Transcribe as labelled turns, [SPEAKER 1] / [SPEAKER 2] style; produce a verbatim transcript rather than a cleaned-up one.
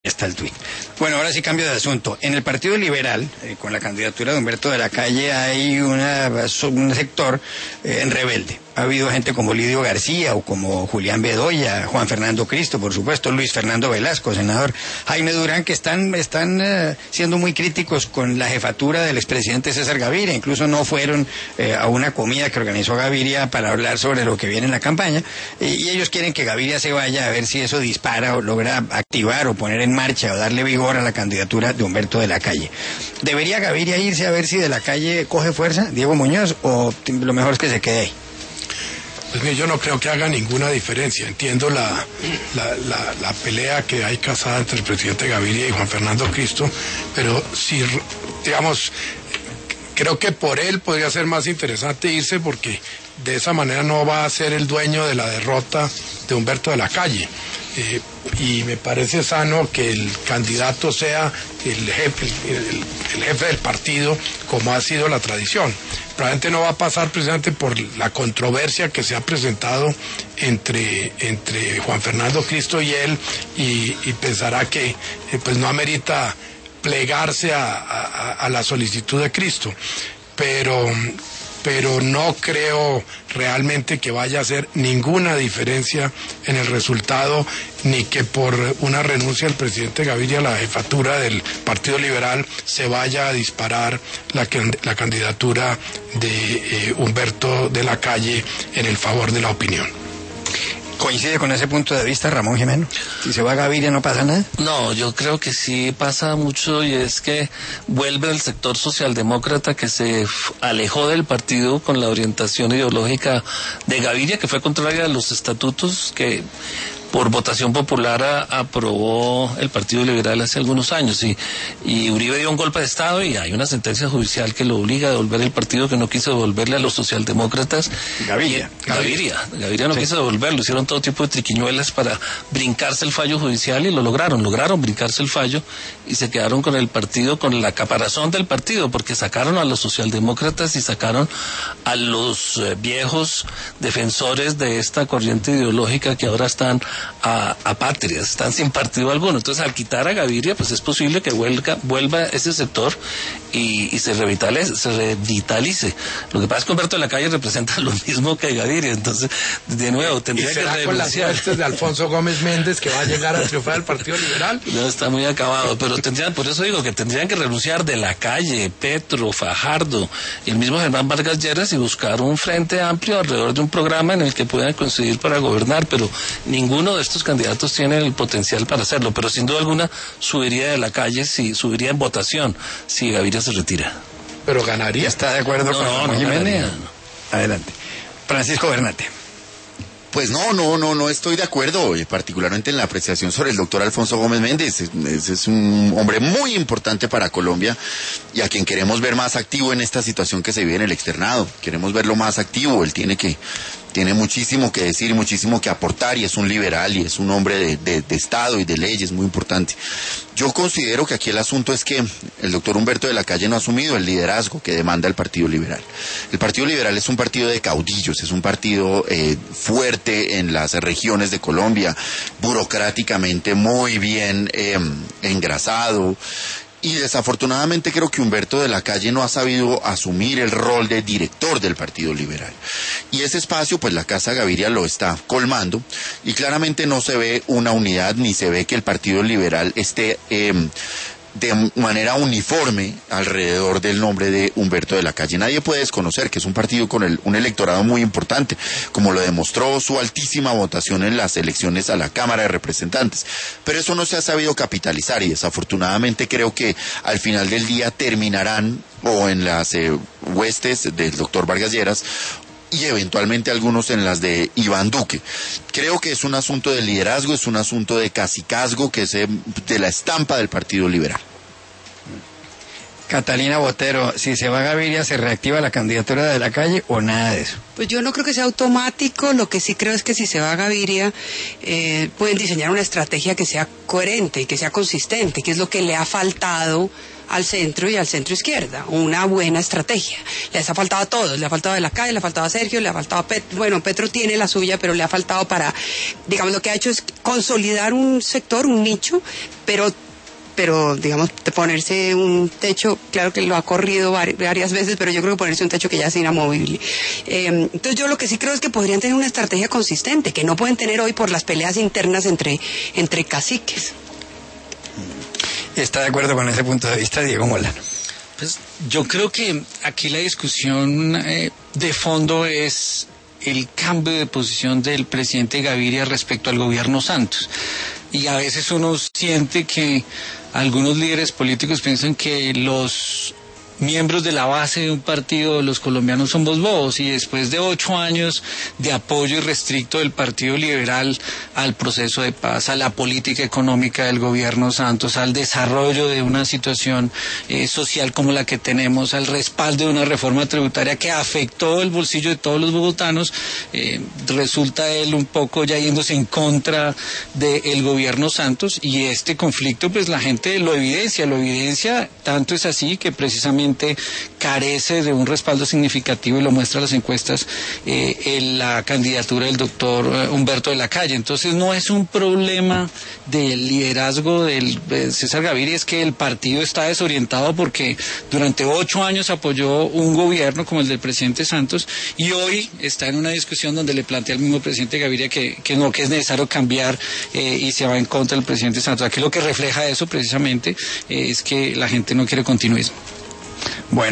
[SPEAKER 1] está el tuit. Bueno, ahora sí cambio de asunto. En el Partido Liberal, eh, con la candidatura de Humberto de la Calle, hay una, un sector eh, rebelde. Ha habido gente como Lidio García o como Julián Bedoya, Juan Fernando Cristo, por supuesto, Luis Fernando Velasco, senador Jaime Durán, que están, están eh, siendo muy críticos con la jefatura del expresidente César Gaviria. Incluso no fueron eh, a una comida que organizó Gaviria para hablar sobre lo que viene en la campaña. Y, y ellos quieren que Gaviria se vaya a ver si eso dispara o logra activar o poner en marcha o darle vigor a la candidatura de Humberto de la Calle. ¿Debería Gaviria irse a ver si de la Calle coge fuerza, Diego Muñoz, o lo mejor es que se quede ahí?
[SPEAKER 2] Pues mire, yo no creo que haga ninguna diferencia. Entiendo la, la, la, la pelea que hay casada entre el presidente Gaviria y Juan Fernando Cristo, pero si, digamos, creo que por él podría ser más interesante irse, porque de esa manera no va a ser el dueño de la derrota de Humberto de la Calle. Eh, y me parece sano que el candidato sea el jefe, el, el, el jefe del partido, como ha sido la tradición. Probablemente no va a pasar precisamente por la controversia que se ha presentado entre, entre Juan Fernando Cristo y él, y, y pensará que eh, pues no amerita plegarse a, a, a la solicitud de Cristo. Pero... pero no creo realmente que vaya a hacer ninguna diferencia en el resultado, ni que por una renuncia del presidente Gaviria a la jefatura del Partido Liberal se vaya a disparar la, la candidatura de eh, Humberto de la Calle en el favor de la opinión.
[SPEAKER 1] ¿Coincide con ese punto de vista, Ramón Jimeno? Si se va a Gaviria no pasa nada.
[SPEAKER 3] No, yo creo que sí pasa mucho, y es que vuelve el sector socialdemócrata que se alejó del partido con la orientación ideológica de Gaviria, que fue contraria a los estatutos que por votación popular a, aprobó el Partido Liberal hace algunos años, y, y Uribe dio un golpe de Estado y hay una sentencia judicial que lo obliga a devolver el partido, que no quiso devolverle a los socialdemócratas.
[SPEAKER 1] Gaviria.
[SPEAKER 3] Y, Gaviria. Gaviria no sí. quiso devolverlo, hicieron todo tipo de triquiñuelas para brincarse el fallo judicial y lo lograron, lograron brincarse el fallo y se quedaron con el partido, con la caparazón del partido, porque sacaron a los socialdemócratas y sacaron a los eh, viejos defensores de esta corriente ideológica que ahora están A, a patrias, están sin partido alguno. Entonces, al quitar a Gaviria, pues es posible que vuelva, vuelva ese sector y, y se revitalice, se revitalice. Lo que pasa es que Humberto de la Calle representa lo mismo que Gaviria, entonces, de nuevo, tendría
[SPEAKER 2] ¿Y será
[SPEAKER 3] que
[SPEAKER 2] con las muestras de Alfonso Gómez Méndez que va a llegar a triunfar el Partido Liberal?
[SPEAKER 3] No, está muy acabado, pero tendrían, por eso digo que tendrían que renunciar de la Calle, Petro, Fajardo, el mismo Germán Vargas Lleras, y buscar un frente amplio alrededor de un programa en el que puedan coincidir para gobernar, pero ninguno de estos candidatos tiene el potencial para hacerlo, pero sin duda alguna subiría de la Calle, si subiría en votación si Gaviria se retira.
[SPEAKER 2] Pero ganaría.
[SPEAKER 1] ¿Está de acuerdo
[SPEAKER 3] no,
[SPEAKER 1] con
[SPEAKER 3] no,
[SPEAKER 1] no,
[SPEAKER 3] no,
[SPEAKER 1] Jiménez?
[SPEAKER 3] no.
[SPEAKER 1] Adelante. Francisco Bernate.
[SPEAKER 4] Pues no, no, no, no estoy de acuerdo, particularmente en la apreciación sobre el doctor Alfonso Gómez Méndez. Es, es un hombre muy importante para Colombia y a quien queremos ver más activo en esta situación que se vive en el externado. Queremos verlo más activo. Él tiene que, tiene muchísimo que decir, muchísimo que aportar, y es un liberal y es un hombre de, de, de Estado y de leyes muy importante. Yo considero que aquí el asunto es que el doctor Humberto de la Calle no ha asumido el liderazgo que demanda el Partido Liberal. El Partido Liberal es un partido de caudillos, es un partido eh, fuerte en las regiones de Colombia, burocráticamente muy bien eh, engrasado. Y desafortunadamente creo que Humberto de la Calle no ha sabido asumir el rol de director del Partido Liberal. Y ese espacio, pues la Casa Gaviria lo está colmando, y claramente no se ve una unidad, ni se ve que el Partido Liberal esté eh, de manera uniforme alrededor del nombre de Humberto de la Calle. Nadie puede desconocer que es un partido con el, un electorado muy importante, como lo demostró su altísima votación en las elecciones a la Cámara de Representantes. Pero eso no se ha sabido capitalizar, y desafortunadamente creo que al final del día terminarán o en las eh, huestes del doctor Vargas Lleras, y eventualmente algunos en las de Iván Duque. Creo que es un asunto de liderazgo, es un asunto de cacicazgo, que es de la estampa del Partido Liberal.
[SPEAKER 1] Catalina Botero, si se va Gaviria, ¿se reactiva la candidatura de la Calle o nada de eso?
[SPEAKER 5] Pues yo no creo que sea automático, lo que sí creo es que si se va Gaviria, eh, pueden diseñar una estrategia que sea coherente y que sea consistente, que es lo que le ha faltado al centro y al centro izquierda, una buena estrategia. Les ha faltado a todos, le ha faltado a la Calle, le ha faltado a Sergio, le ha faltado a Petro. Bueno, Petro tiene la suya, pero le ha faltado para, digamos, lo que ha hecho es consolidar un sector, un nicho, pero pero digamos, ponerse un techo, claro que lo ha corrido varias veces, pero yo creo que ponerse un techo que ya es inamovible. Eh, entonces yo lo que sí creo es que podrían tener una estrategia consistente, que no pueden tener hoy por las peleas internas entre, entre caciques.
[SPEAKER 1] ¿Está de acuerdo con ese punto de vista, Diego Molano?
[SPEAKER 6] Pues yo creo que aquí la discusión eh, de fondo es el cambio de posición del presidente Gaviria respecto al gobierno Santos. Y a veces uno siente que algunos líderes políticos piensan que los miembros de la base de un partido, los colombianos, somos bobos, y después de ocho años de apoyo irrestricto del Partido Liberal al proceso de paz, a la política económica del gobierno Santos, al desarrollo de una situación eh, social como la que tenemos, al respaldo de una reforma tributaria que afectó el bolsillo de todos los bogotanos, eh, resulta él un poco ya yéndose en contra del gobierno Santos, y este conflicto pues la gente lo evidencia, lo evidencia, tanto es así que precisamente carece de un respaldo significativo, y lo muestran las encuestas, eh, en la candidatura del doctor Humberto de la Calle. Entonces no es un problema del liderazgo del de César Gaviria, es que el partido está desorientado porque durante ocho años apoyó un gobierno como el del presidente Santos, y hoy está en una discusión donde le plantea al mismo presidente Gaviria que, que no, que es necesario cambiar, eh, y se va en contra del presidente Santos. Aquí lo que refleja eso precisamente eh, es que la gente no quiere continuismo.